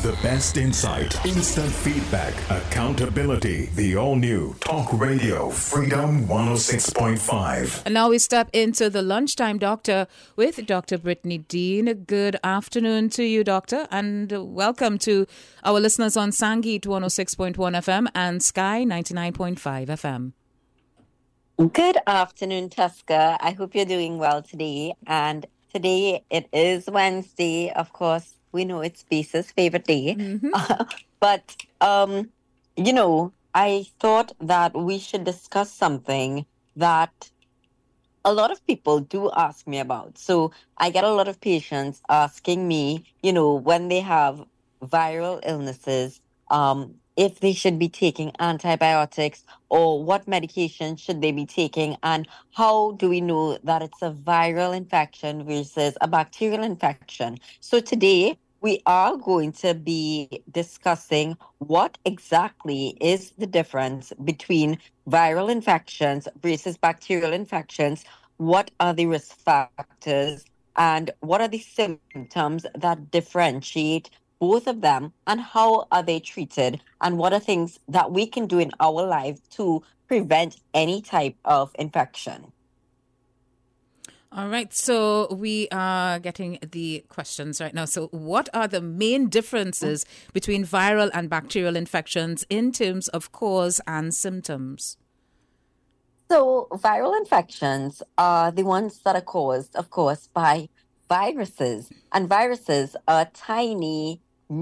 The best insight, instant feedback, accountability. The all-new Talk Radio Freedom 106.5. And now we step into the Lunchtime Doctor with Dr. Brittany Dean. Good afternoon to you, Doctor, and welcome to our listeners on Sangeet 106.1 FM and Sky 99.5 FM. Good afternoon, Tusker. I hope you're doing well today. And today it is Wednesday. Of course, we know it's Beesa's favorite day. But I thought that we should discuss something that a lot of people do ask me about. So I get a lot of patients asking me, when they have viral illnesses, if they should be taking antibiotics or what medication should they be taking, and how do we know that it's a viral infection versus a bacterial infection. So today we are going to be discussing what exactly is the difference between viral infections versus bacterial infections, what are the risk factors, and what are the symptoms that differentiate both of them, and how are they treated, and what are things that we can do in our life to prevent any type of infection. All right, so we are getting the questions right now. So what are the main differences between viral and bacterial infections in terms of cause and symptoms? So viral infections are the ones that are caused, of course, by viruses. And viruses are tiny,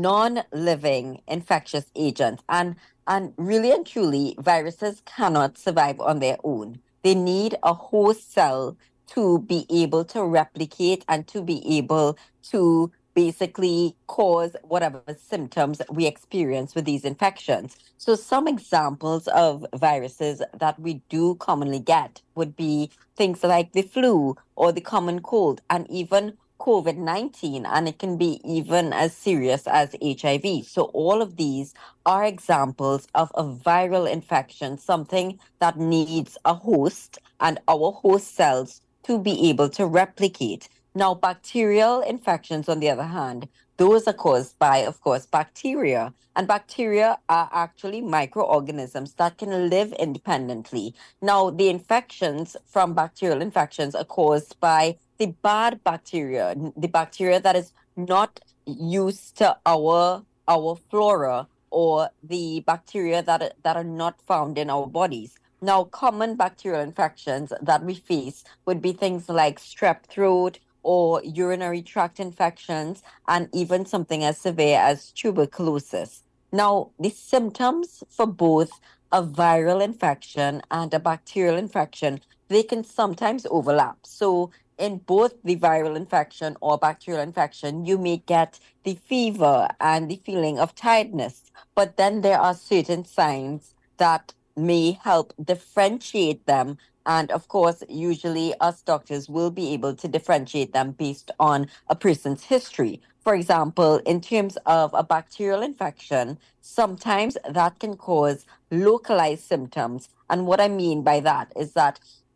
non-living infectious agents. And really and truly, viruses cannot survive on their own. They need a host cell to be able to replicate and to be able to basically cause whatever symptoms we experience with these infections. So some examples of viruses that we do commonly get would be things like the flu or the common cold, and even COVID-19, and it can be even as serious as HIV. So all of these are examples of a viral infection, something that needs a host and our host cells to be able to replicate. Now, bacterial infections, on the other hand, those are caused by, of course, bacteria. And bacteria are actually microorganisms that can live independently. Now, the infections from bacterial infections are caused by the bad bacteria, the bacteria that is not used to our flora, or the bacteria that are not found in our bodies. Now, common bacterial infections that we face would be things like strep throat or urinary tract infections, and even something as severe as tuberculosis. Now, the symptoms for both a viral infection and a bacterial infection, they can sometimes overlap. So in both the viral infection or bacterial infection, you may get the fever and the feeling of tiredness, but then there are certain signs that may help differentiate them. And of course, usually us doctors will be able to differentiate them based on a person's history. For example, in terms of a bacterial infection, sometimes that can cause localized symptoms. And what I mean by that is that,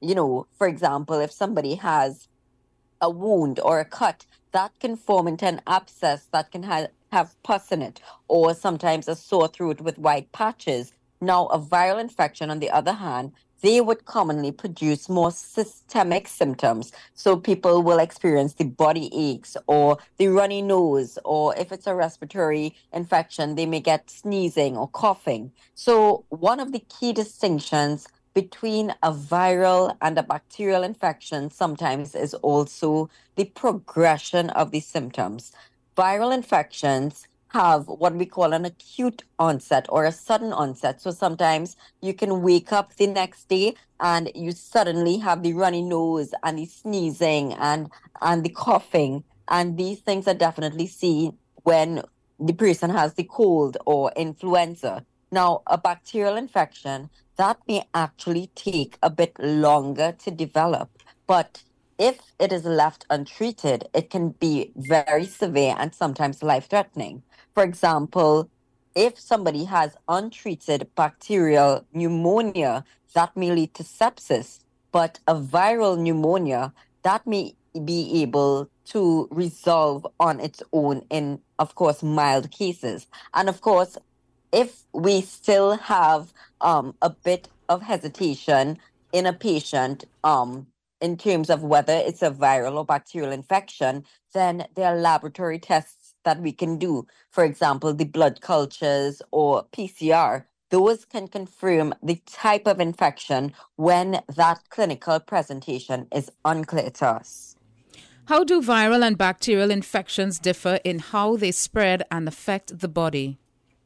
for example, if somebody has a wound or a cut, that can form into an abscess that can have pus in it, or sometimes a sore throat with white patches. Now, a viral infection, on the other hand, they would commonly produce more systemic symptoms. So people will experience the body aches or the runny nose, or if it's a respiratory infection, they may get sneezing or coughing. So one of the key distinctions between a viral and a bacterial infection sometimes is also the progression of the symptoms. Viral infections have what we call an acute onset or a sudden onset. So sometimes you can wake up the next day and you suddenly have the runny nose and the sneezing and the coughing. And these things are definitely seen when the person has the cold or influenza. Now, a bacterial infection, that may actually take a bit longer to develop, but if it is left untreated, it can be very severe and sometimes life-threatening. For example, if somebody has untreated bacterial pneumonia, that may lead to sepsis, but a viral pneumonia, that may be able to resolve on its own in of course, mild cases. And of course, if we still have a bit of hesitation in a patient in terms of whether it's a viral or bacterial infection, then there are laboratory tests that we can do. For example, the blood cultures or PCR. Those can confirm the type of infection when that clinical presentation is unclear to us. How do viral and bacterial infections differ in how they spread and affect the body?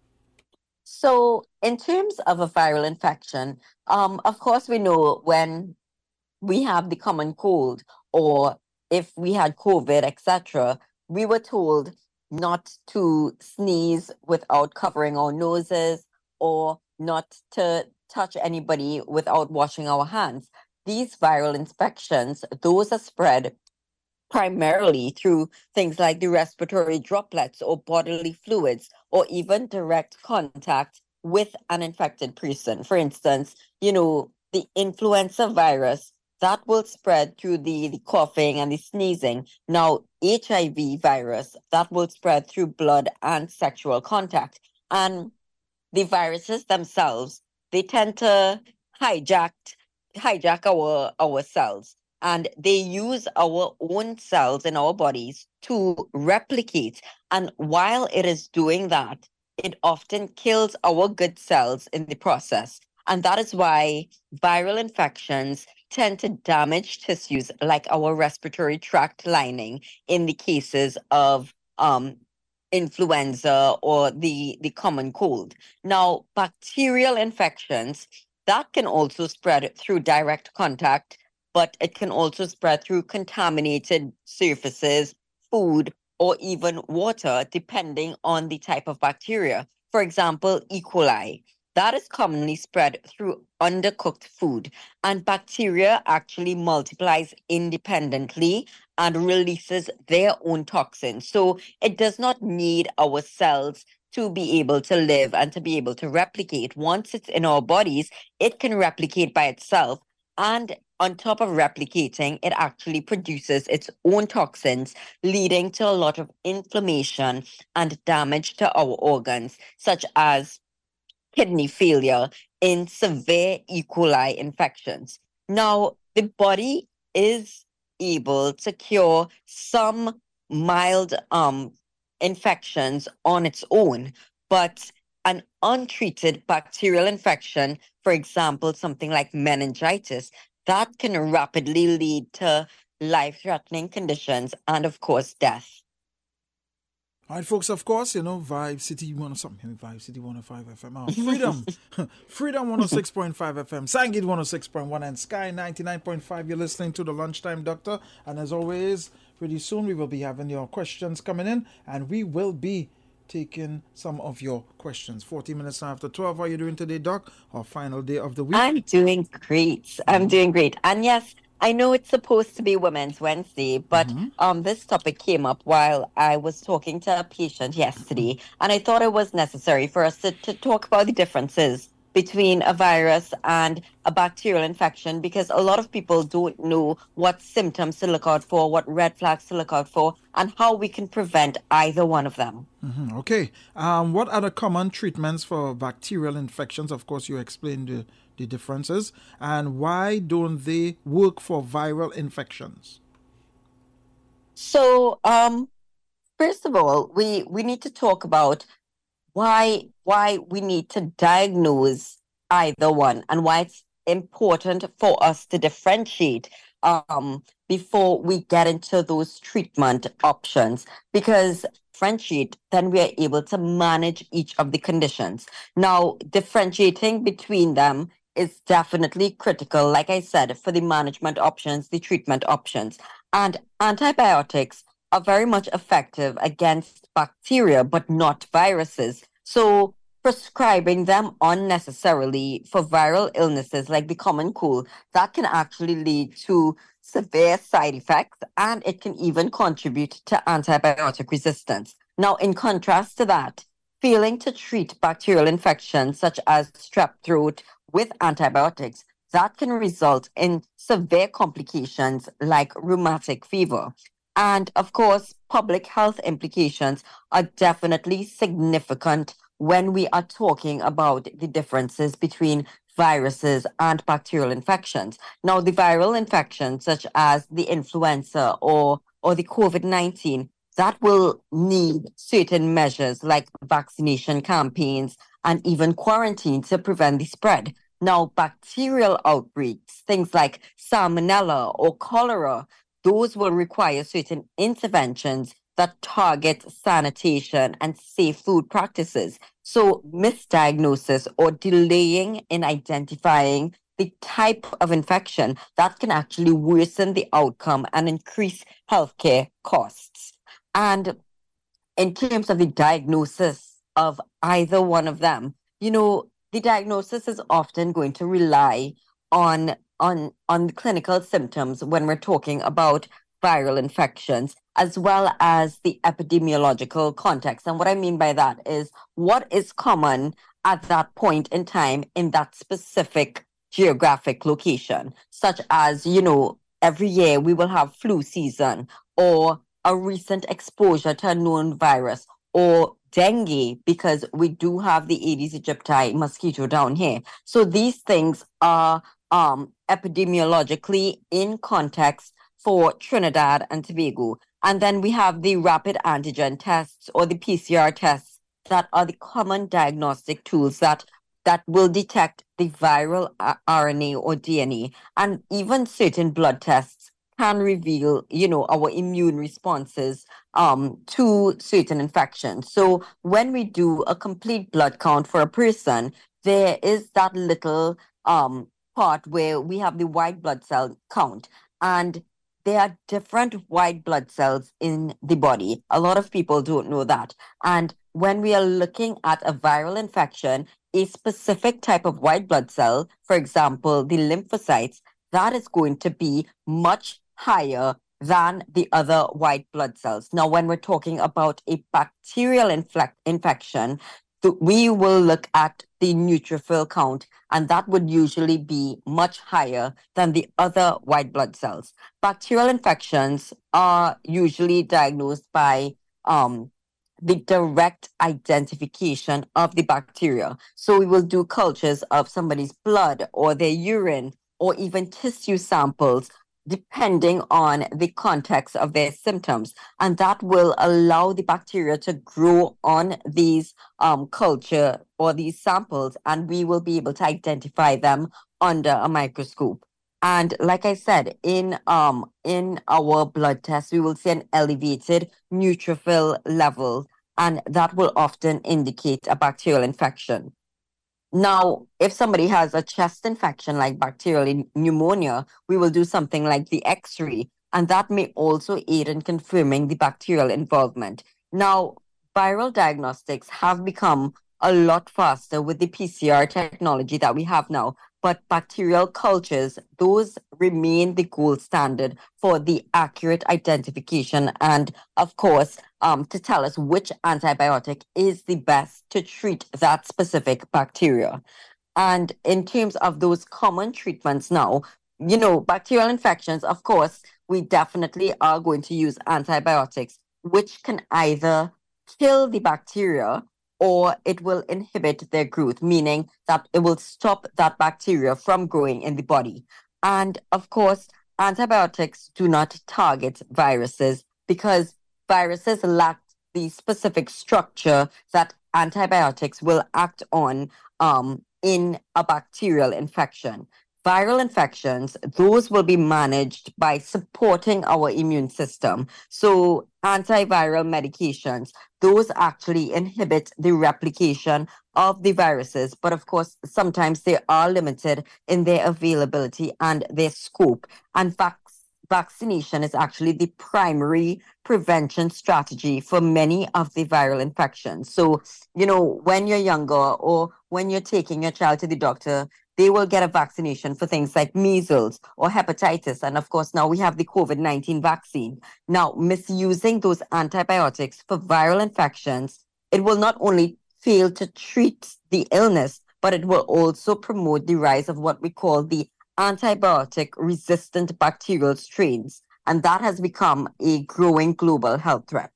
So, in terms of a viral infection, of course, we know when we have the common cold or if we had COVID, etc., we were told not to sneeze without covering our noses or not to touch anybody without washing our hands. These viral infections, those are spread primarily through things like the respiratory droplets or bodily fluids or even direct contact with an infected person. For instance, the influenza virus that will spread through the coughing and the sneezing. Now, HIV virus that will spread through blood and sexual contact. And the viruses themselves, they tend to hijack our cells, and they use our own cells in our bodies to replicate. And while it is doing that, it often kills our good cells in the process. And that is why viral infections tend to damage tissues like our respiratory tract lining in the cases of influenza or the common cold. Now, bacterial infections, that can also spread through direct contact, but it can also spread through contaminated surfaces, food, or even water, depending on the type of bacteria. For example, E. coli. That is commonly spread through undercooked food, and bacteria actually multiplies independently and releases their own toxins. So it does not need our cells to be able to live and to be able to replicate. Once it's in our bodies, it can replicate by itself. And on top of replicating, it actually produces its own toxins, leading to a lot of inflammation and damage to our organs, such as kidney failure in severe E. coli infections. Now, the body is able to cure some mild infections on its own, but an untreated bacterial infection, for example, something like meningitis, that can rapidly lead to life-threatening conditions and, of course, death. All right, folks, of course, Vibe City 105 FM. Freedom. Freedom 106.5 FM. Sangit 106.1 and Sky 99.5. You're listening to the Lunchtime Doctor. And as always, pretty soon we will be having your questions coming in. And we will be taking some of your questions. 40 minutes after 12. How are you doing today, Doc? Our final day of the week. I'm doing great. And yes, I know it's supposed to be Women's Wednesday, but this topic came up while I was talking to a patient yesterday, and I thought it was necessary for us to talk about the differences between a virus and a bacterial infection, because a lot of people don't know what symptoms to look out for, what red flags to look out for, and how we can prevent either one of them. Okay. What are the common treatments for bacterial infections? Of course, you explained the differences. And why don't they work for viral infections? So, first of all, we need to talk about why we need to diagnose either one and why it's important for us to differentiate before we get into those treatment options, because differentiate, then we are able to manage each of the conditions. Now, differentiating between them is definitely critical, like I said, for the management options, the treatment options. And antibiotics are very much effective against bacteria, but not viruses. So prescribing them unnecessarily for viral illnesses like the common cold, that can actually lead to severe side effects, and it can even contribute to antibiotic resistance. Now, in contrast to that, failing to treat bacterial infections such as strep throat with antibiotics, that can result in severe complications like rheumatic fever. And of course, public health implications are definitely significant when we are talking about the differences between viruses and bacterial infections. Now, the viral infections, such as the influenza or the COVID-19, that will need certain measures like vaccination campaigns and even quarantine to prevent the spread. Now, bacterial outbreaks, things like salmonella or cholera, those will require certain interventions that target sanitation and safe food practices. So, misdiagnosis or delaying in identifying the type of infection that can actually worsen the outcome and increase healthcare costs. And in terms of the diagnosis of either one of them, the diagnosis is often going to rely on the clinical symptoms when we're talking about viral infections, as well as the epidemiological context. And what I mean by that is what is common at that point in time in that specific geographic location, such as, every year we will have flu season or a recent exposure to a known virus or dengue, because we do have the Aedes aegypti mosquito down here. So these things are epidemiologically in context for Trinidad and Tobago. And then we have the rapid antigen tests or the PCR tests that are the common diagnostic tools that will detect the viral RNA or DNA. And even certain blood tests can reveal, our immune responses to certain infections. So when we do a complete blood count for a person, there is that little part where we have the white blood cell count, and there are different white blood cells in the body. A lot of people don't know that. And when we are looking at a viral infection, a specific type of white blood cell, for example, the lymphocytes, that is going to be much higher than the other white blood cells. Now, when we're talking about a bacterial infection, we will look at the neutrophil count, and that would usually be much higher than the other white blood cells. Bacterial infections are usually diagnosed by the direct identification of the bacteria. So we will do cultures of somebody's blood or their urine or even tissue samples, depending on the context of their symptoms. And that will allow the bacteria to grow on these culture or these samples, and we will be able to identify them under a microscope. And like I said, in our blood test, we will see an elevated neutrophil level, and that will often indicate a bacterial infection. Now, if somebody has a chest infection like bacterial pneumonia, we will do something like the X-ray, and that may also aid in confirming the bacterial involvement. Now, viral diagnostics have become a lot faster with the PCR technology that we have now, but bacterial cultures, those remain the gold standard for the accurate identification and, of course, to tell us which antibiotic is the best to treat that specific bacteria. And in terms of those common treatments now, bacterial infections, of course, we definitely are going to use antibiotics, which can either kill the bacteria or it will inhibit their growth, meaning that it will stop that bacteria from growing in the body. And of course, antibiotics do not target viruses because viruses lack the specific structure that antibiotics will act on in a bacterial infection. Viral infections, those will be managed by supporting our immune system. So antiviral medications, those actually inhibit the replication of the viruses. But of course, sometimes they are limited in their availability and their scope. And vaccination is actually the primary prevention strategy for many of the viral infections. So, when you're younger or when you're taking your child to the doctor, they will get a vaccination for things like measles or hepatitis. And of course, now we have the COVID-19 vaccine. Now, misusing those antibiotics for viral infections, it will not only fail to treat the illness, but it will also promote the rise of what we call the antibiotic resistant bacterial strains. And that has become a growing global health threat.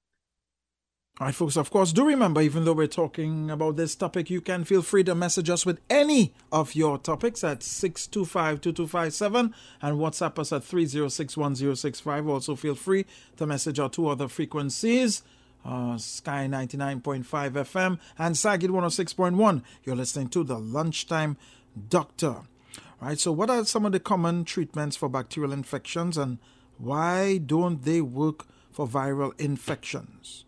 All right, folks, of course, do remember, even though we're talking about this topic, you can feel free to message us with any of your topics at 625-2257 and WhatsApp us at 3061065. Also, feel free to message our two other frequencies, Sky 99.5 FM and Sagid 106.1. You're listening to the Lunchtime Doctor. All right, so what are some of the common treatments for bacterial infections and why don't they work for viral infections?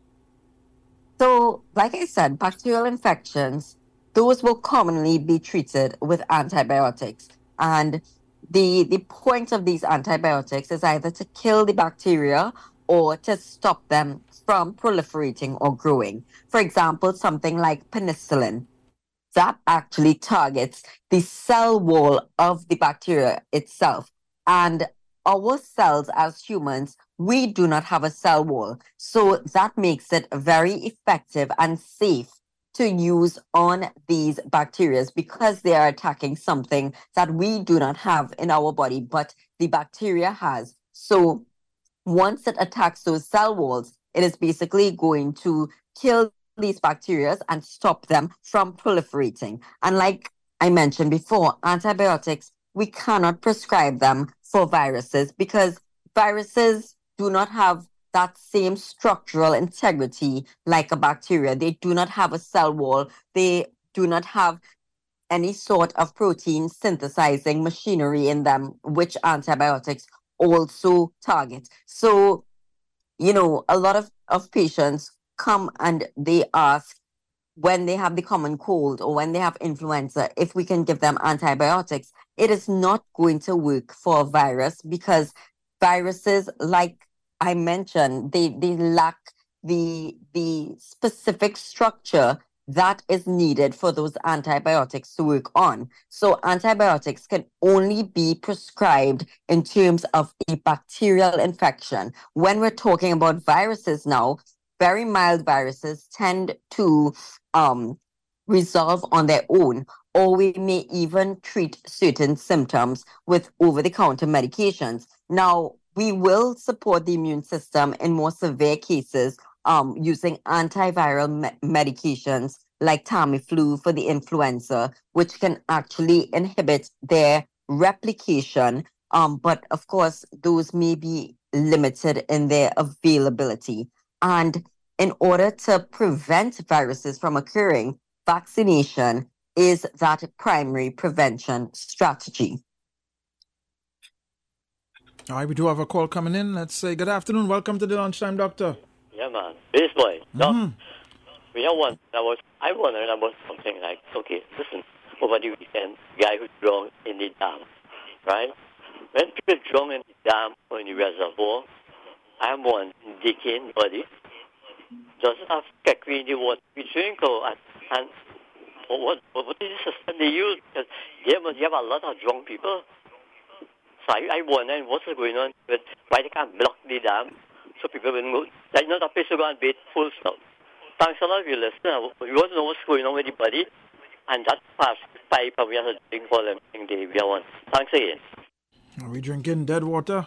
So, like I said, bacterial infections, those will commonly be treated with antibiotics. And the point of these antibiotics is either to kill the bacteria or to stop them from proliferating or growing. For example, something like penicillin, that actually targets the cell wall of the bacteria itself. And our cells as humans, we do not have a cell wall. So that makes it very effective and safe to use on these bacteria because they are attacking something that we do not have in our body, but the bacteria has. So once it attacks those cell walls, it is basically going to kill these bacteria and stop them from proliferating. And like I mentioned before, antibiotics, we cannot prescribe them for viruses because viruses do not have that same structural integrity like a bacteria. They do not have a cell wall. They do not have any sort of protein synthesizing machinery in them, which antibiotics also target. So, a lot of patients come and they ask when they have the common cold or when they have influenza, if we can give them antibiotics. It is not going to work for a virus because viruses, like I mentioned, they lack the specific structure that is needed for those antibiotics to work on. So antibiotics can only be prescribed in terms of a bacterial infection. When we're talking about viruses now, very mild viruses tend to resolve on their own, or we may even treat certain symptoms with over-the-counter medications. Now, we will support the immune system in more severe cases using antiviral medications like Tamiflu for the influenza, which can actually inhibit their replication. But of course, those may be limited in their availability. And in order to prevent viruses from occurring, vaccination is that primary prevention strategy. All right, we do have a call coming in. Let's say good afternoon. Welcome to the Lunchtime Doctor. Yeah, man. This boy. We have one. I wondered about something like, okay, listen, over the weekend, guy who drowned in the dam, right? When people drown in the dam or in the reservoir, I am one decaying body. Doesn't have cacri in the water we drink and what is the system they use? Because you have a lot of drunk people. So I wonder what's going on with why they can't block the dam so people will go. There's not a place to go and bathe full stop. Thanks a lot for your listening. We want to know what's going on with the body and that past pipe we have to drink for them in the one. Thanks again. Are we drinking dead water?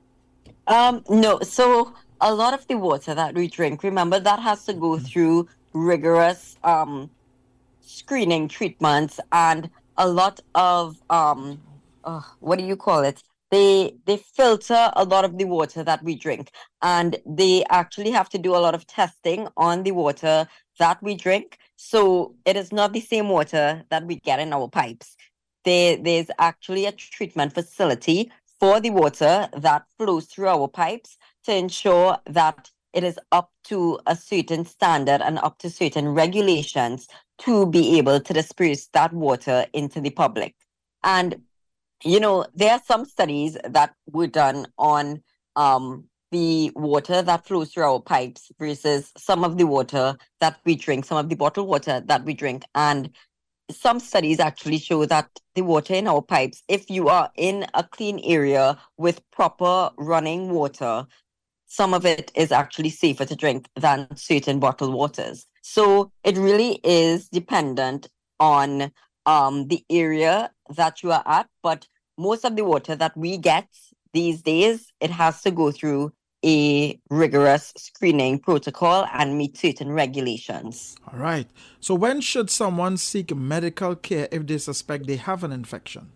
No. So a lot of the water that we drink, remember, that has to go through rigorous screening treatments and a lot of what do you call it? They filter a lot of the water that we drink, and they actually have to do a lot of testing on the water that we drink. So it is not the same water that we get in our pipes. There's actually a treatment facility for the water that flows through our pipes to ensure that it is up to a certain standard and up to certain regulations to be able to disperse that water into the public. And there are some studies that were done on the water that flows through our pipes versus some of the water that we drink, some of the bottled water that we drink. And some studies actually show that the water in our pipes, if you are in a clean area with proper running water, some of it is actually safer to drink than certain bottled waters. So it really is dependent on the area that you are at, but most of the water that we get these days, it has to go through a rigorous screening protocol and meet certain regulations. All right. So when should someone seek medical care if they suspect they have an infection?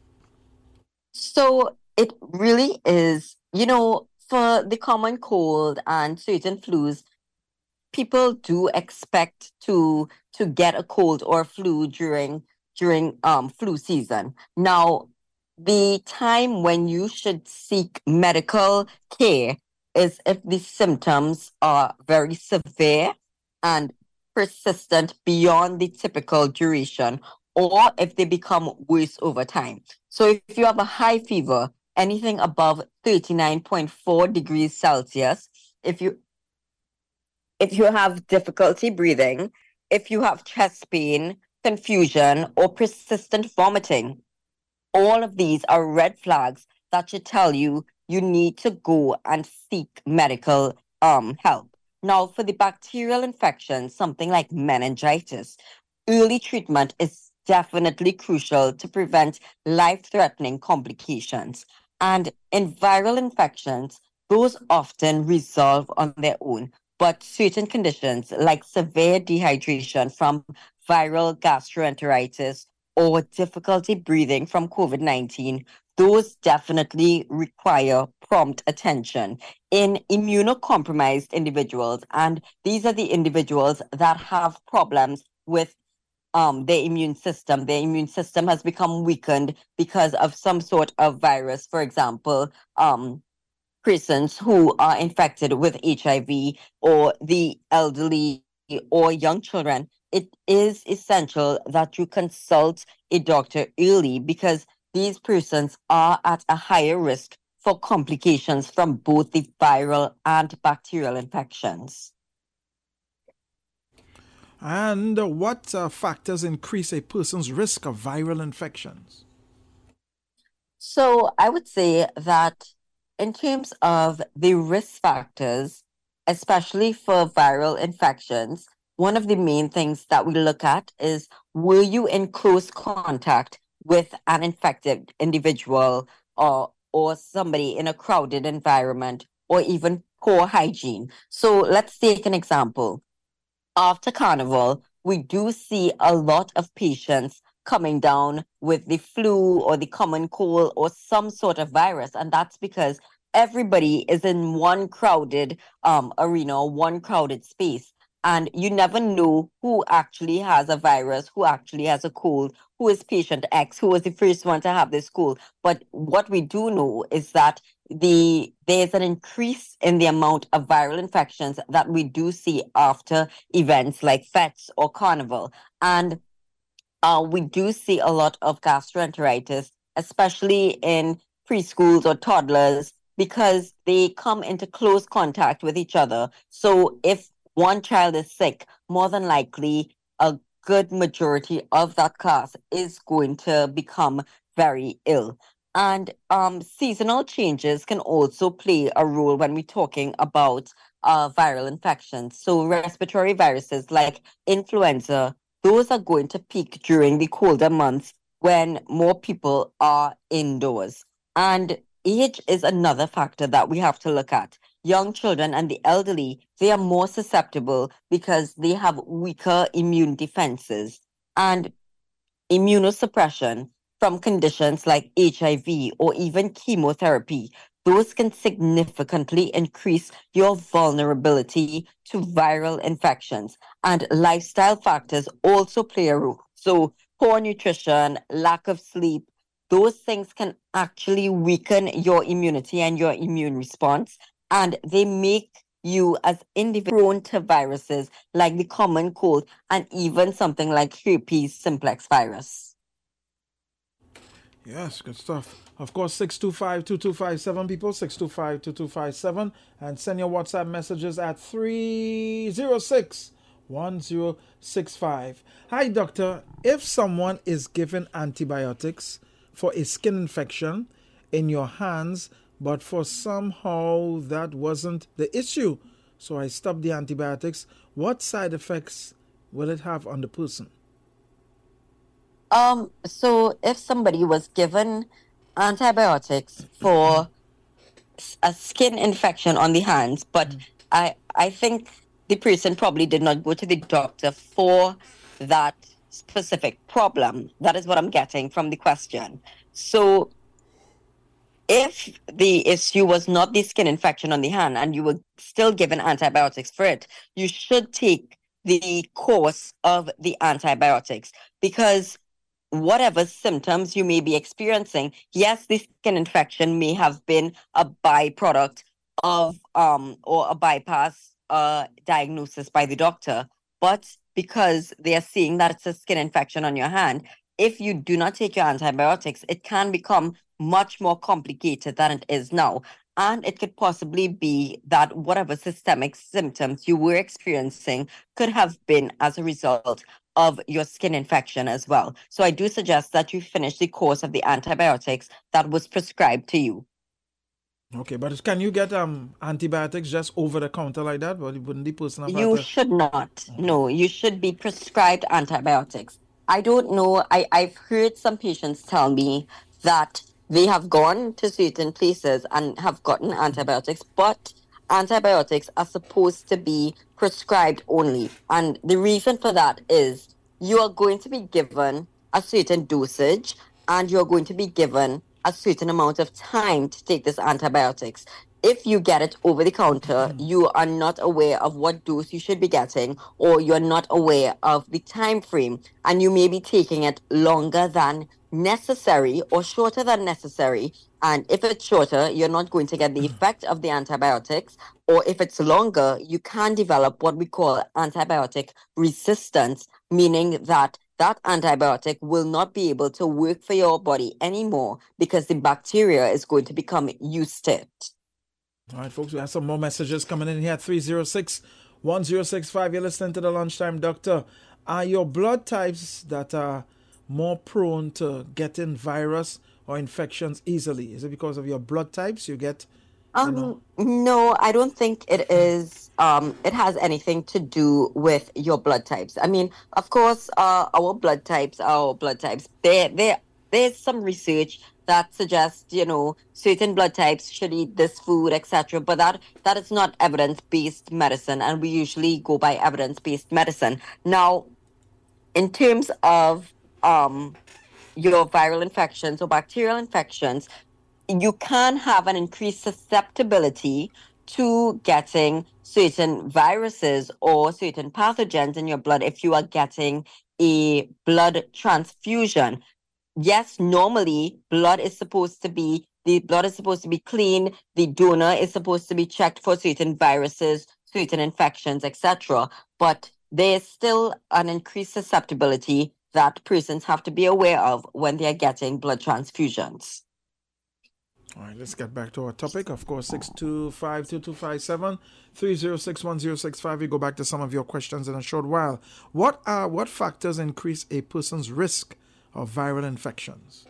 So it really is, for the common cold and certain flus, people do expect to get a cold or flu during flu season. Now, the time when you should seek medical care is if the symptoms are very severe and persistent beyond the typical duration, or if they become worse over time. So if you have a high fever, anything above 39.4 degrees Celsius, if you have difficulty breathing, if you have chest pain, confusion, or persistent vomiting, all of these are red flags that should tell you you need to go and seek medical help. Now, for the bacterial infections, something like meningitis, early treatment is definitely crucial to prevent life-threatening complications. And in viral infections, those often resolve on their own. But certain conditions like severe dehydration from viral gastroenteritis or difficulty breathing from COVID-19, those definitely require prompt attention in immunocompromised individuals. And these are the individuals that have problems with their immune system. Their immune system has become weakened because of some sort of virus. For example, persons who are infected with HIV or the elderly or young children, it is essential that you consult a doctor early because these persons are at a higher risk for complications from both the viral and bacterial infections. And what factors increase a person's risk of viral infections? So I would say that in terms of the risk factors, especially for viral infections, one of the main things that we look at is, were you in close contact with an infected individual or somebody in a crowded environment or even poor hygiene? So let's take an example. After Carnival, we do see a lot of patients coming down with the flu or the common cold or some sort of virus. And that's because everybody is in one crowded arena, one crowded space. And you never know who actually has a virus, who actually has a cold, who is patient X, who was the first one to have this cold. But what we do know is that there's an increase in the amount of viral infections that we do see after events like Fets or Carnival. And we do see a lot of gastroenteritis, especially in preschools or toddlers, because they come into close contact with each other. So if one child is sick, more than likely a good majority of that class is going to become very ill. And seasonal changes can also play a role when we're talking about viral infections. So respiratory viruses like influenza, those are going to peak during the colder months when more people are indoors. And age is another factor that we have to look at. Young children and the elderly, they are more susceptible because they have weaker immune defenses. And immunosuppression from conditions like HIV or even chemotherapy, those can significantly increase your vulnerability to viral infections. And lifestyle factors also play a role. So poor nutrition, lack of sleep, those things can actually weaken your immunity and your immune response. And they make you as individuals prone to viruses like the common cold and even something like herpes simplex virus. Yes, good stuff. Of course, 625-2257, people, 625-2257. And send your WhatsApp messages at 306-1065. Hi, doctor. If someone is given antibiotics for a skin infection in your hands, but for somehow that wasn't the issue, so I stopped the antibiotics, what side effects will it have on the person? So if somebody was given antibiotics for a skin infection on the hands, but I think the person probably did not go to the doctor for that specific problem. That is what I'm getting from the question. So if the issue was not the skin infection on the hand and you were still given antibiotics for it, you should take the course of the antibiotics, because whatever symptoms you may be experiencing, yes, the skin infection may have been a byproduct of or a bypass diagnosis by the doctor, but because they are seeing that it's a skin infection on your hand, if you do not take your antibiotics, it can become much more complicated than it is now. And it could possibly be that whatever systemic symptoms you were experiencing could have been as a result of your skin infection as well. So I do suggest that you finish the course of the antibiotics that was prescribed to you. Okay, but can you get antibiotics just over the counter like that? But wouldn't the person have You should not. No, you should be prescribed antibiotics. I don't know. I've heard some patients tell me that they have gone to certain places and have gotten antibiotics, but antibiotics are supposed to be prescribed only. And the reason for that is you are going to be given a certain dosage and you're going to be given a certain amount of time to take this antibiotics. If you get it over the counter, you are not aware of what dose you should be getting, or you're not aware of the time frame, and you may be taking it longer than necessary or shorter than necessary. And if it's shorter, you're not going to get the effect of the antibiotics, or if it's longer, you can develop what we call antibiotic resistance, meaning that antibiotic will not be able to work for your body anymore because the bacteria is going to become used to it. All right, folks, we have some more messages coming in here. 306-1065. You're listening to the Lunchtime Doctor. Are your blood types that are more prone to getting virus or infections easily? Is it because of your blood types you get? No, I don't think it is. It has anything to do with your blood types. I mean, of course, our blood types. There's some research that suggests, certain blood types should eat this food, etc. But that is not evidence-based medicine, and we usually go by evidence-based medicine. Now, in terms of your viral infections or bacterial infections, you can have an increased susceptibility to getting certain viruses or certain pathogens in your blood if you are getting a blood transfusion. Yes, normally blood is supposed to be clean. The donor is supposed to be checked for certain viruses, certain infections, etc. But there's still an increased susceptibility that persons have to be aware of when they are getting blood transfusions. All right, let's get back to our topic. Of course, 625-2257, 306-1065. We go back to some of your questions in a short while. What factors increase a person's risk of viral infections?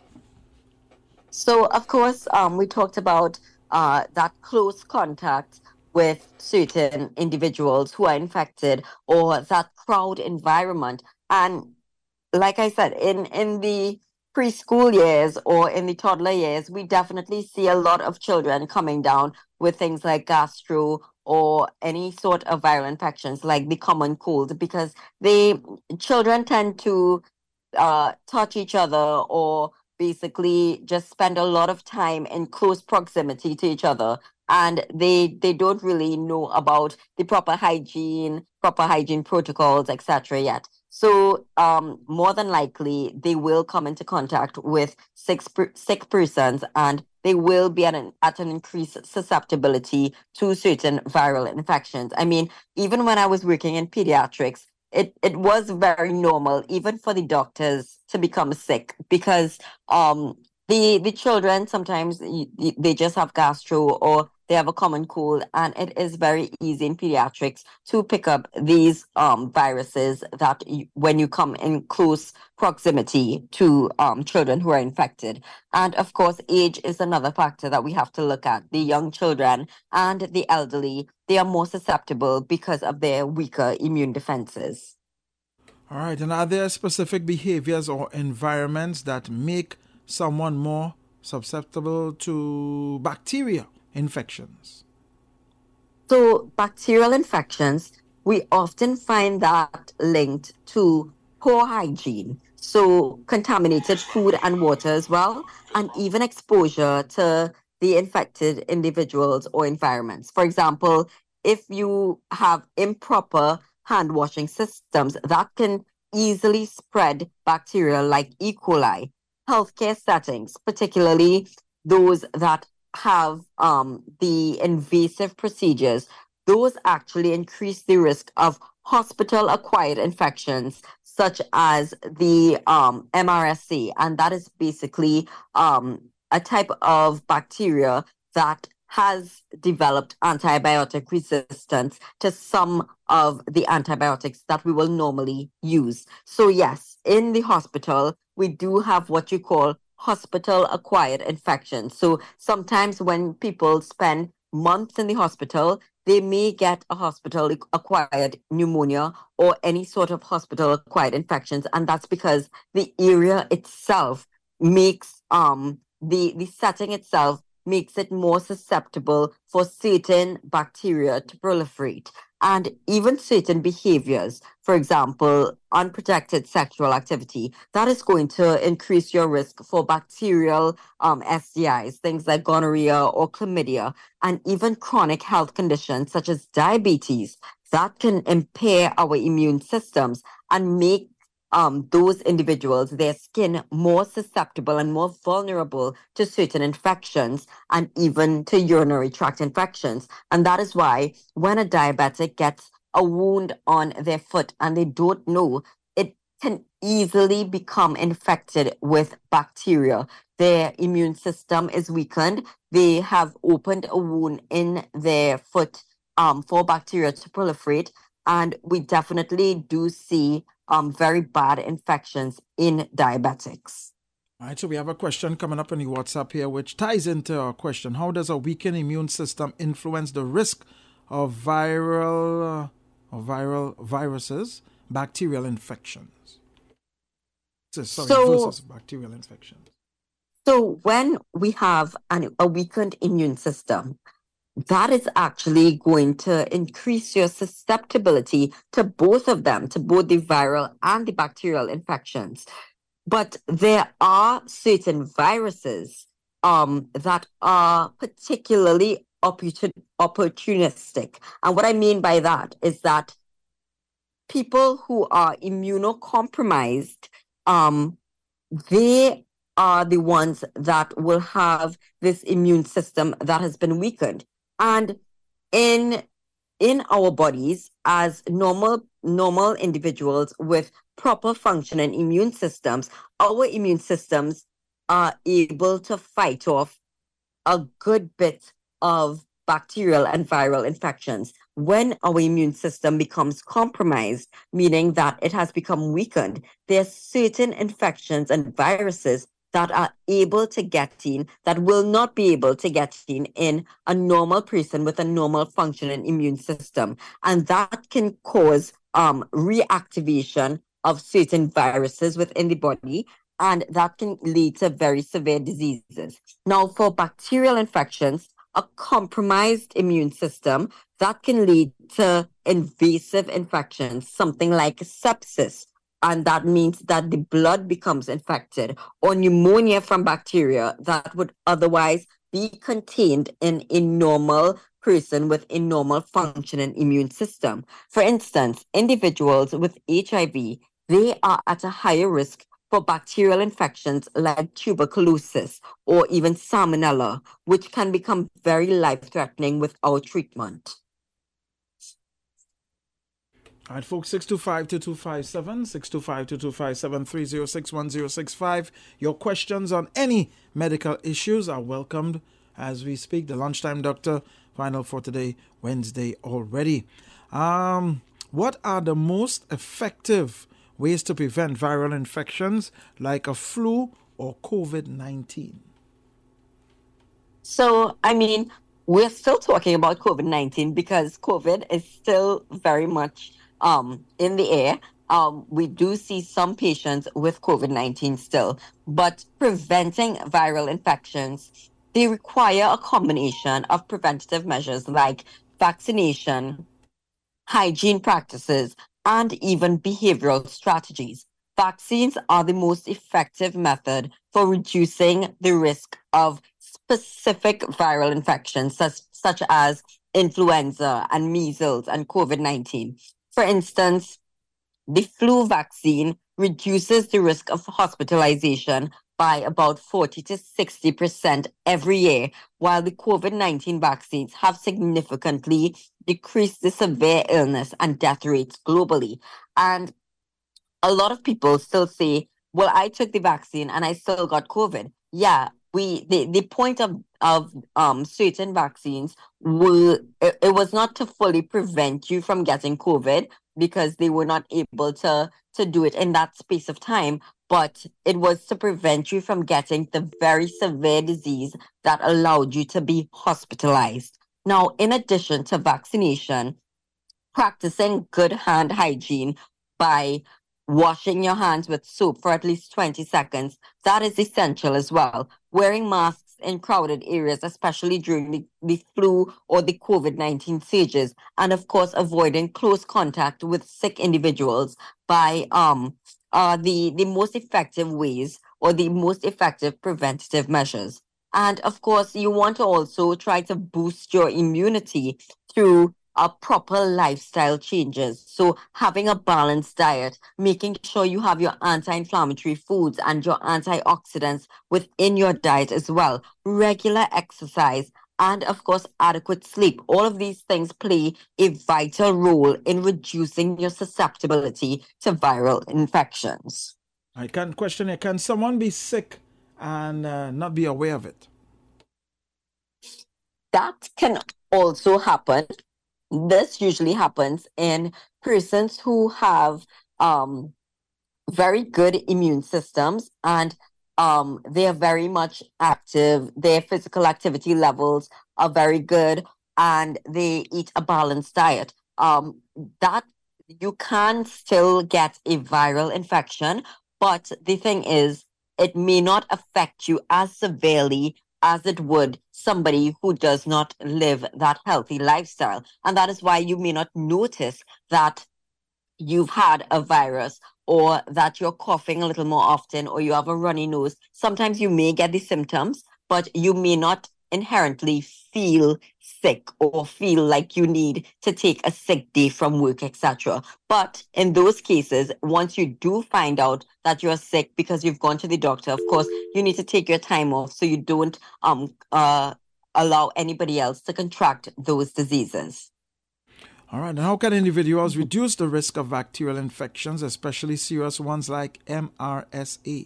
So, of course, we talked about that close contact with certain individuals who are infected, or that crowd environment. And like I said, in the preschool years or in the toddler years, we definitely see a lot of children coming down with things like gastro or any sort of viral infections like the common cold, because children tend to touch each other or basically just spend a lot of time in close proximity to each other, and they don't really know about the proper hygiene protocols, etc. yet. So more than likely, they will come into contact with sick persons, and they will be at an increased susceptibility to certain viral infections. I mean, even when I was working in pediatrics, it was very normal, even for the doctors, to become sick, because the children sometimes they just have gastro or they have a common cold, and it is very easy in pediatrics to pick up these viruses that when you come in close proximity to children who are infected. And of course, age is another factor that we have to look at. The young children and the elderly, they are more susceptible because of their weaker immune defenses. All right, and are there specific behaviors or environments that make someone more susceptible to bacteria infections? So bacterial infections, we often find that linked to poor hygiene. So contaminated food and water as well, and even exposure to the infected individuals or environments. For example, if you have improper hand washing systems, that can easily spread bacteria like E. coli. Healthcare settings, particularly those that have the invasive procedures, those actually increase the risk of hospital acquired infections such as the MRSA. And that is basically a type of bacteria that has developed antibiotic resistance to some of the antibiotics that we will normally use. So yes, in the hospital, we do have what you call hospital acquired infections. So sometimes when people spend months in the hospital, they may get a hospital acquired pneumonia or any sort of hospital acquired infections. And that's because the area itself makes the setting itself makes it more susceptible for certain bacteria to proliferate. And even certain behaviors, for example, unprotected sexual activity, that is going to increase your risk for bacterial STIs, things like gonorrhea or chlamydia, and even chronic health conditions such as diabetes that can impair our immune systems and make those individuals, their skin more susceptible and more vulnerable to certain infections and even to urinary tract infections. And that is why when a diabetic gets a wound on their foot and they don't know, it can easily become infected with bacteria. Their immune system is weakened. They have opened a wound in their foot for bacteria to proliferate. And we definitely do see very bad infections in diabetics. All right, so we have a question coming up in the WhatsApp here, which ties into our question. How does a weakened immune system influence the risk of viruses, bacterial infections? Versus bacterial infections. So when we have a weakened immune system, that is actually going to increase your susceptibility to both of them, to both the viral and the bacterial infections. But there are certain viruses that are particularly opportunistic. And what I mean by that is that people who are immunocompromised, they are the ones that will have this immune system that has been weakened. And in our bodies, as normal individuals with proper functioning immune systems, our immune systems are able to fight off a good bit of bacterial and viral infections. When our immune system becomes compromised, meaning that it has become weakened, there are certain infections and viruses that are able to get in, that will not be able to get in a normal person with a normal functioning immune system. And that can cause reactivation of certain viruses within the body, and that can lead to very severe diseases. Now, for bacterial infections, a compromised immune system, that can lead to invasive infections, something like sepsis, and that means that the blood becomes infected, or pneumonia from bacteria that would otherwise be contained in a normal person with a normal functioning immune system. For instance, individuals with HIV, they are at a higher risk for bacterial infections like tuberculosis or even salmonella, which can become very life-threatening without treatment. All right, folks, 625-2257, 625-2257-306-1065. Your questions on any medical issues are welcomed as we speak. The Lunchtime Doctor, final for today, Wednesday already. What are the most effective ways to prevent viral infections like a flu or COVID-19? So, I mean, we're still talking about COVID-19 because COVID is still very much in the air. We do see some patients with COVID-19 still, but preventing viral infections they require a combination of preventative measures like vaccination, hygiene practices, and even behavioral strategies. Vaccines are the most effective method for reducing the risk of specific viral infections, such as influenza and measles and COVID-19. For instance, the flu vaccine reduces the risk of hospitalization by about 40 to 60% every year, while the COVID-19 vaccines have significantly decreased the severe illness and death rates globally. And a lot of people still say, well, I took the vaccine and I still got COVID. Yeah, the point of certain vaccines it was not to fully prevent you from getting COVID because they were not able to do it in that space of time, but it was to prevent you from getting the very severe disease that allowed you to be hospitalized. Now, in addition to vaccination, practicing good hand hygiene by washing your hands with soap for at least 20 seconds, that is essential as well. Wearing masks in crowded areas, especially during the flu or the COVID-19 surges, and of course, avoiding close contact with sick individuals by the most effective ways or the most effective preventative measures. And of course, you want to also try to boost your immunity through proper lifestyle changes. So having a balanced diet, making sure you have your anti-inflammatory foods and your antioxidants within your diet as well, regular exercise, and of course, adequate sleep. All of these things play a vital role in reducing your susceptibility to viral infections. I can question it. Can someone be sick and not be aware of it? That can also happen. This usually happens in persons who have very good immune systems and they are very much active. Their physical activity levels are very good and they eat a balanced diet. That you can still get a viral infection, but the thing is, it may not affect you as severely as it would somebody who does not live that healthy lifestyle. And that is why you may not notice that you've had a virus or that you're coughing a little more often or you have a runny nose. Sometimes you may get the symptoms, but you may not inherently feel sick or feel like you need to take a sick day from work, etc. But in those cases, once you do find out that you're sick because you've gone to the doctor, of course, you need to take your time off so you don't allow anybody else to contract those diseases. All right. And how can individuals reduce the risk of bacterial infections, especially serious ones like MRSA?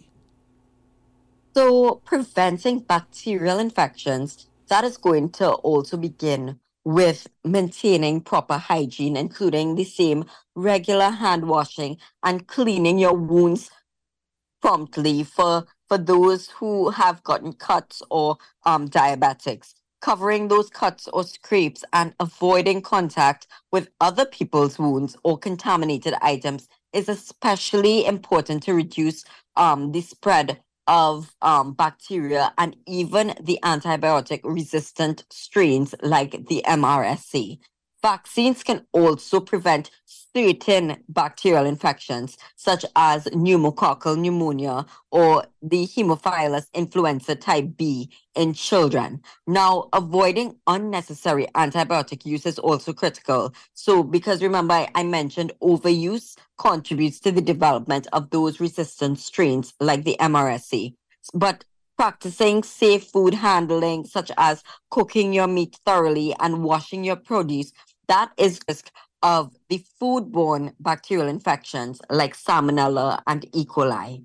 So preventing bacterial infections, that is going to also begin with maintaining proper hygiene, including the same regular hand washing and cleaning your wounds promptly for those who have gotten cuts or diabetics. Covering those cuts or scrapes and avoiding contact with other people's wounds or contaminated items is especially important to reduce the spread of bacteria and even the antibiotic resistant strains like the MRSA. Vaccines can also prevent certain bacterial infections, such as pneumococcal pneumonia or the Haemophilus influenza type B in children. Now, avoiding unnecessary antibiotic use is also critical. So, because remember, I mentioned overuse contributes to the development of those resistant strains like the MRSA. But practicing safe food handling, such as cooking your meat thoroughly and washing your produce, that is risk of the foodborne bacterial infections like Salmonella and E. coli.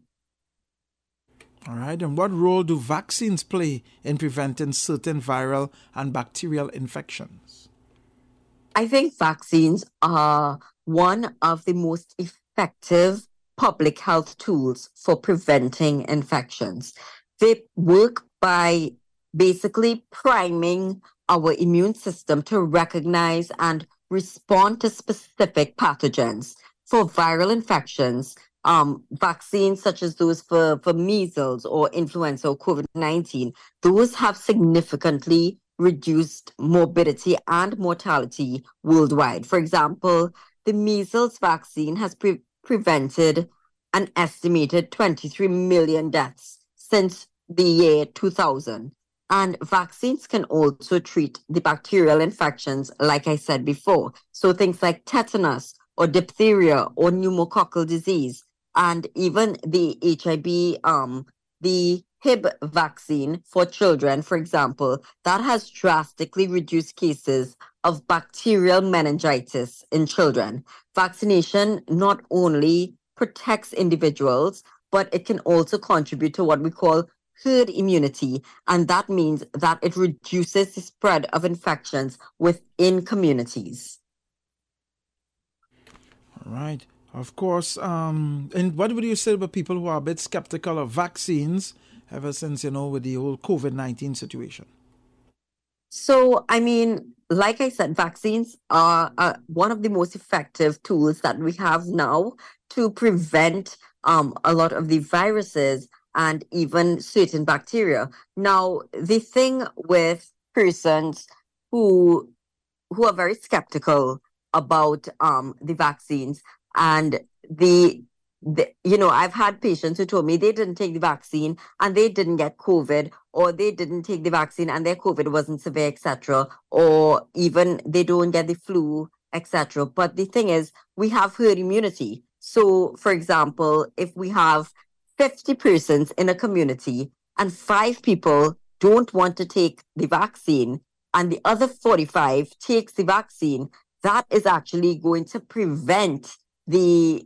All right. And what role do vaccines play in preventing certain viral and bacterial infections? I think vaccines are one of the most effective public health tools for preventing infections. They work by basically priming our immune system to recognize and respond to specific pathogens. For viral infections, vaccines such as those for measles or influenza or COVID-19, those have significantly reduced morbidity and mortality worldwide. For example, the measles vaccine has prevented an estimated 23 million deaths since the year 2000. And vaccines can also treat the bacterial infections, like I said before. So things like tetanus or diphtheria or pneumococcal disease, and even the HIV, the Hib vaccine for children, for example, that has drastically reduced cases of bacterial meningitis in children. Vaccination not only protects individuals, but it can also contribute to what we call herd immunity, and that means that it reduces the spread of infections within communities. All right. Of course, and what would you say about people who are a bit skeptical of vaccines ever since, with the whole COVID-19 situation? So, I mean, like I said, vaccines are one of the most effective tools that we have now to prevent a lot of the viruses and even certain bacteria. Now, the thing with persons who are very skeptical about the vaccines, and I've had patients who told me they didn't take the vaccine and they didn't get COVID, or they didn't take the vaccine and their COVID wasn't severe, etc., or even they don't get the flu, etc. But the thing is, we have herd immunity. So, for example, if we have 50 persons in a community and 5 people don't want to take the vaccine and the other 45 takes the vaccine, that is actually going to prevent the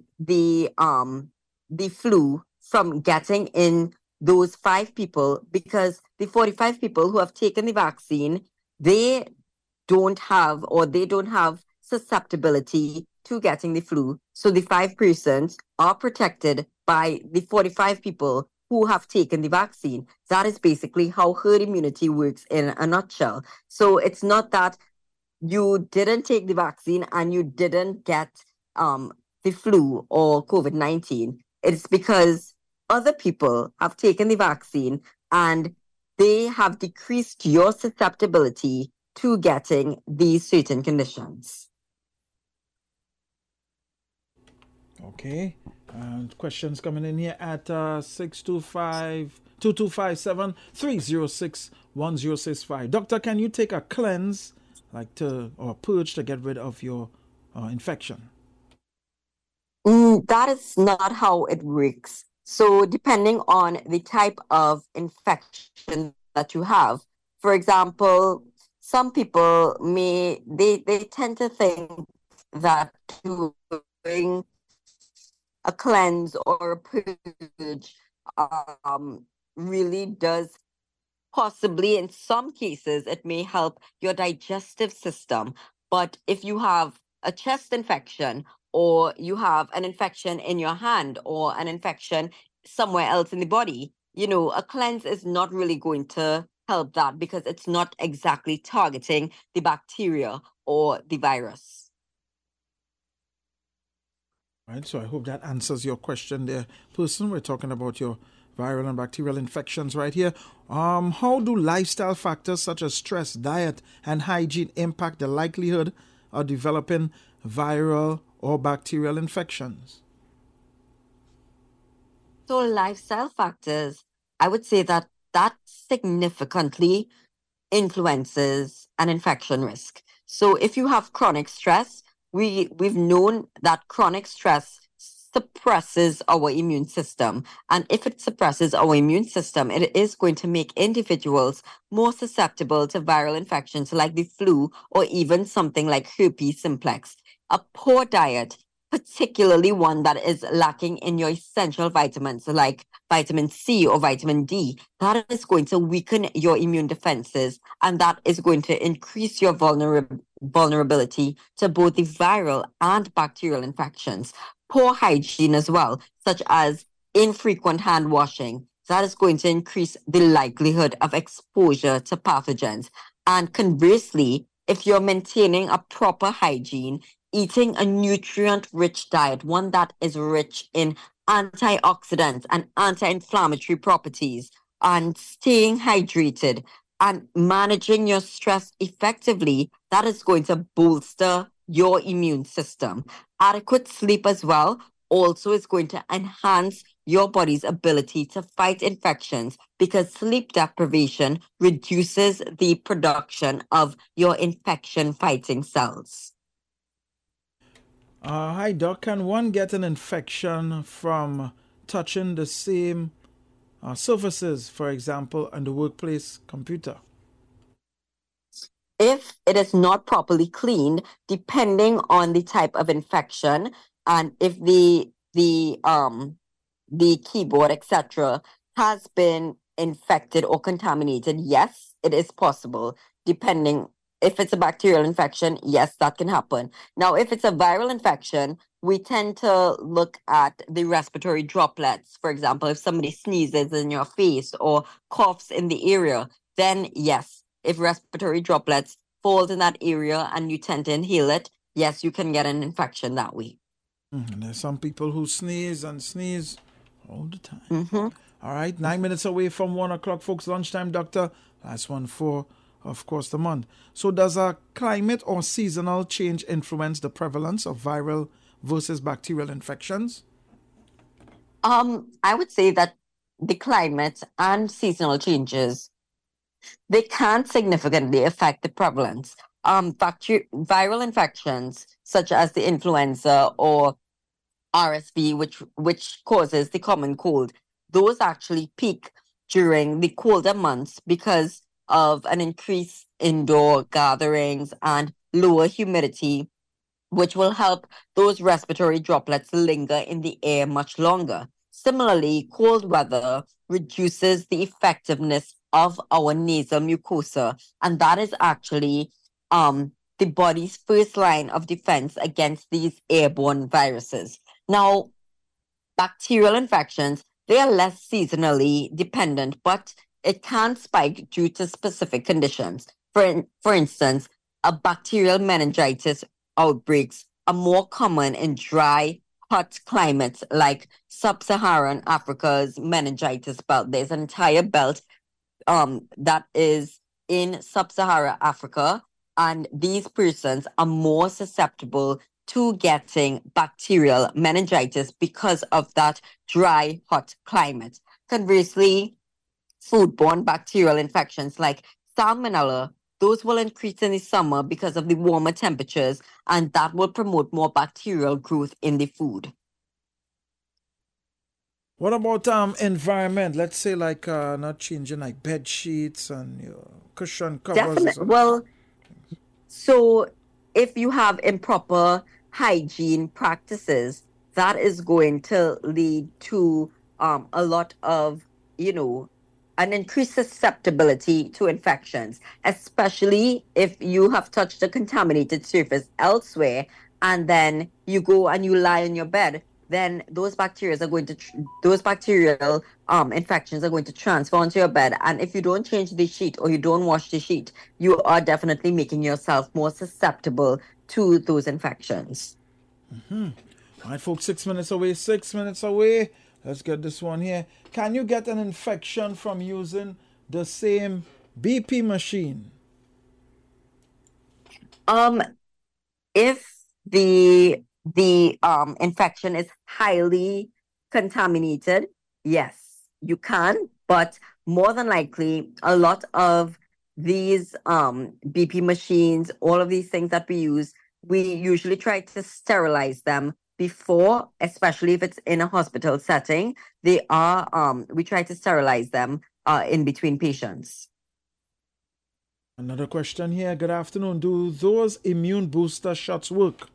flu from getting in those 5 people, because the 45 people who have taken the vaccine, they don't have susceptibility to getting the flu. So the 5 persons are protected by the 45 people who have taken the vaccine. That is basically how herd immunity works in a nutshell. So it's not that you didn't take the vaccine and you didn't get the flu or COVID-19. It's because other people have taken the vaccine and they have decreased your susceptibility to getting these certain conditions. Okay. And questions coming in here at 625-2257-306-1065. Doctor, can you take a cleanse or purge to get rid of your infection? That is not how it works. So depending on the type of infection that you have, for example, some people they tend to think that doing a cleanse or a purge really does, possibly in some cases, it may help your digestive system. But if you have a chest infection, or you have an infection in your hand, or an infection somewhere else in the body, a cleanse is not really going to help that, because it's not exactly targeting the bacteria or the virus. Right, so I hope that answers your question there, person. We're talking about your viral and bacterial infections right here. How do lifestyle factors such as stress, diet, and hygiene impact the likelihood of developing viral or bacterial infections? So lifestyle factors, I would say that significantly influences an infection risk. So if you have chronic stress, we've known that chronic stress suppresses our immune system. And if it suppresses our immune system, it is going to make individuals more susceptible to viral infections like the flu, or even something like herpes simplex. A poor diet, particularly one that is lacking in your essential vitamins like vitamin C or vitamin D, that is going to weaken your immune defenses, and that is going to increase your vulnerability to both the viral and bacterial infections. Poor hygiene as well, such as infrequent hand washing, that is going to increase the likelihood of exposure to pathogens. And conversely, if you're maintaining a proper hygiene, eating a nutrient-rich diet, one that is rich in antioxidants and anti-inflammatory properties, and staying hydrated and managing your stress effectively, that is going to bolster your immune system. Adequate sleep as well also is going to enhance your body's ability to fight infections because sleep deprivation reduces the production of your infection fighting cells. Hi, Doc. Can one get an infection from touching the same surfaces, for example, on the workplace computer? If it is not properly cleaned, depending on the type of infection, and if the keyboard, etc., has been infected or contaminated, yes, it is possible. Depending if it's a bacterial infection, yes, that can happen. Now, if it's a viral infection, we tend to look at the respiratory droplets. For example, if somebody sneezes in your face or coughs in the area, then yes, if respiratory droplets fall in that area and you tend to inhale it, yes, you can get an infection that way. And there's some people who sneeze all the time. Mm-hmm. All right, 9 minutes away from 1 o'clock, folks. Lunchtime, doctor. Last one for, of course, the month. So does a climate or seasonal change influence the prevalence of viral versus bacterial infections? I would say that the climate and seasonal changes, they can significantly affect the prevalence. Viral infections such as the influenza or RSV, which causes the common cold, those actually peak during the colder months because of an increase indoor gatherings and lower humidity, which will help those respiratory droplets linger in the air much longer. Similarly, cold weather reduces the effectiveness of our nasal mucosa, and that is actually the body's first line of defense against these airborne viruses. Now, bacterial infections, they are less seasonally dependent, but it can spike due to specific conditions. For instance, a bacterial meningitis outbreaks are more common in dry, hot climates like sub-Saharan Africa's meningitis belt. There's an entire belt that is in sub-Saharan Africa, and these persons are more susceptible to getting bacterial meningitis because of that dry, hot climate. Conversely, foodborne bacterial infections like salmonella, those will increase in the summer because of the warmer temperatures, and that will promote more bacterial growth in the food. What about environment? Let's say like not changing like bed sheets and cushion covers. Definitely. Well, so if you have improper hygiene practices, that is going to lead to a lot of, an increased susceptibility to infections, especially if you have touched a contaminated surface elsewhere and then you go and you lie on your bed. Then those bacteria are going to those bacterial infections are going to transfer onto your bed, and if you don't change the sheet or you don't wash the sheet, you are definitely making yourself more susceptible to those infections. All right, folks, 6 minutes away. 6 minutes away. Let's get this one here. Can you get an infection from using the same BP machine? If the infection is highly contaminated, yes, you can, but more than likely, a lot of these BP machines, all of these things that we use, we usually try to sterilize them before, especially if it's in a hospital setting. We try to sterilize them in between patients. Another question here. Good afternoon. Do those immune booster shots work?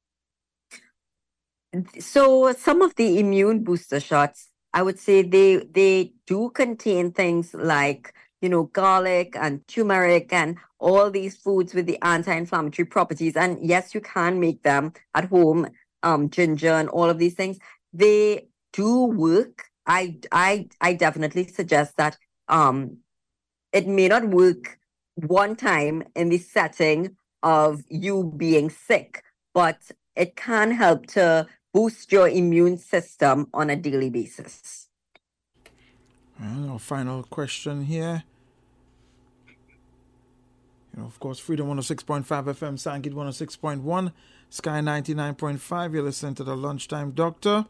So some of the immune booster shots, I would say they do contain things like, garlic and turmeric and all these foods with the anti-inflammatory properties. And yes, you can make them at home, ginger and all of these things. They do work. I definitely suggest that it may not work one time in the setting of you being sick, but it can help to boost your immune system on a daily basis. And our final question here. Of course, Freedom 106.5 FM, Sangit 106.1, Sky 99.5. You're listening to the Lunchtime Doctor.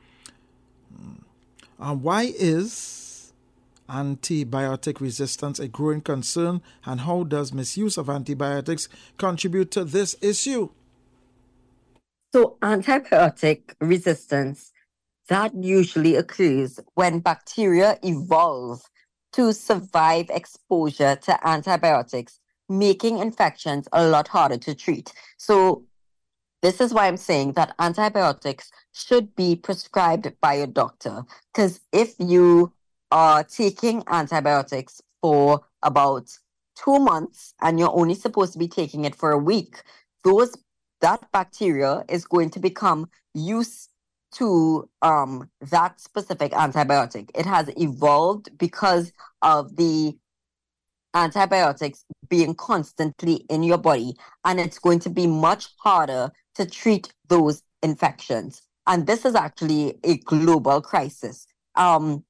Why is antibiotic resistance a growing concern, and how does misuse of antibiotics contribute to this issue? So antibiotic resistance, that usually occurs when bacteria evolve to survive exposure to antibiotics, making infections a lot harder to treat. So this is why I'm saying that antibiotics should be prescribed by a doctor. Because if you are taking antibiotics for about 2 months and you're only supposed to be taking it for a week, that bacteria is going to become used to that specific antibiotic. It has evolved because of the antibiotics being constantly in your body, and it's going to be much harder to treat those infections. And this is actually a global crisis. The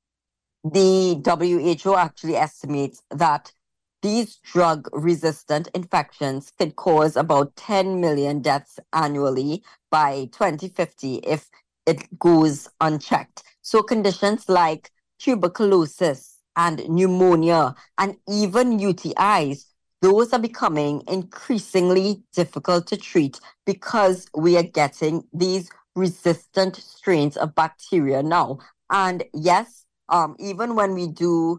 WHO actually estimates that these drug-resistant infections could cause about 10 million deaths annually by 2050 if it goes unchecked. So conditions like tuberculosis and pneumonia and even UTIs, those are becoming increasingly difficult to treat because we are getting these resistant strains of bacteria now. And yes, even when we do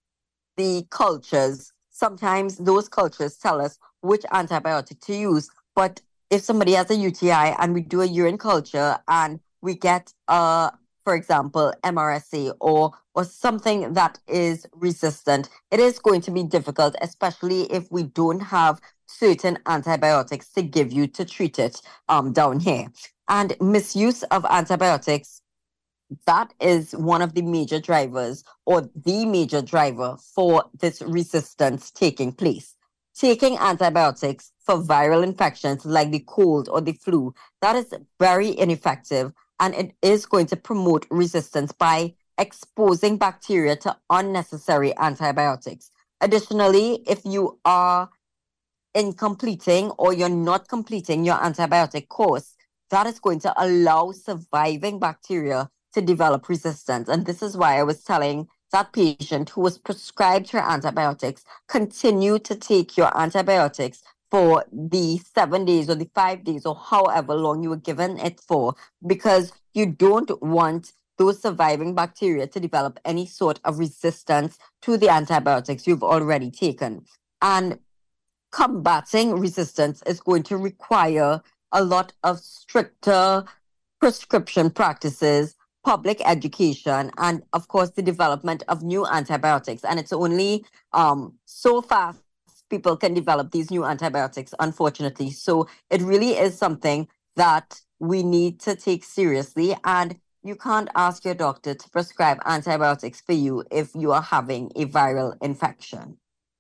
the cultures, sometimes those cultures tell us which antibiotic to use. But if somebody has a UTI and we do a urine culture and we get, for example, MRSA or something that is resistant, it is going to be difficult, especially if we don't have certain antibiotics to give you to treat it down here. And misuse of antibiotics, that is one of the major drivers or the major driver for this resistance taking place. Taking antibiotics for viral infections like the cold or the flu, that is very ineffective, and it is going to promote resistance by exposing bacteria to unnecessary antibiotics. Additionally, if you are incompleting or you're not completing your antibiotic course, that is going to allow surviving bacteria to develop resistance. And this is why I was telling that patient who was prescribed her antibiotics, continue to take your antibiotics for the 7 days or the 5 days or however long you were given it for, because you don't want those surviving bacteria to develop any sort of resistance to the antibiotics you've already taken. And combating resistance is going to require a lot of stricter prescription practices, public education, and of course the development of new antibiotics. And it's only so fast people can develop these new antibiotics, unfortunately. So it really is something that we need to take seriously, and you can't ask your doctor to prescribe antibiotics for you if you are having a viral infection.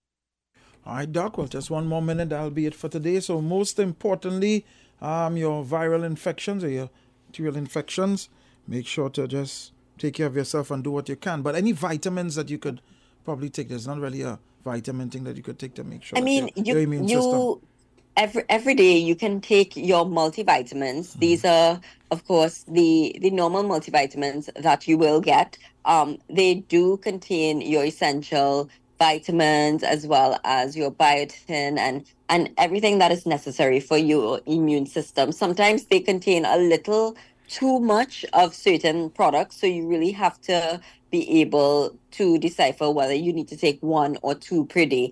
All right, Doc, well, just one more minute, that'll be it for today. So most importantly, your viral infections or your bacterial infections, make sure to just take care of yourself and do what you can. But any vitamins that you could probably take, there's not really a vitamin thing that you could take to make sure your immune system. Every day you can take your multivitamins. These are, of course, the normal multivitamins that you will get. They do contain your essential vitamins as well as your biotin and everything that is necessary for your immune system. Sometimes they contain a little too much of certain products, so you really have to be able to decipher whether you need to take 1 or 2 per day.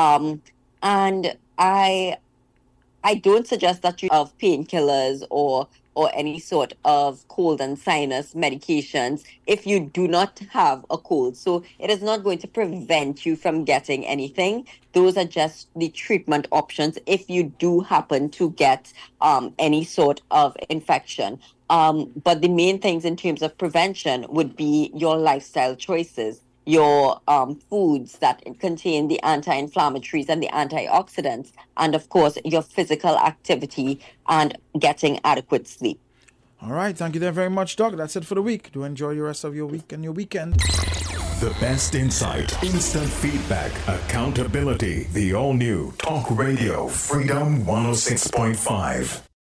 And I don't suggest that you have painkillers or any sort of cold and sinus medications if you do not have a cold. So it is not going to prevent you from getting anything. Those are just the treatment options if you do happen to get any sort of infection. But the main things in terms of prevention would be your lifestyle choices, your foods that contain the anti-inflammatories and the antioxidants, and of course your physical activity and getting adequate sleep. All right. Thank you there very much, Doc. That's it for the week. Do enjoy the rest of your week and your weekend. The best insight, instant feedback, accountability. The all-new Talk Radio Freedom 106.5.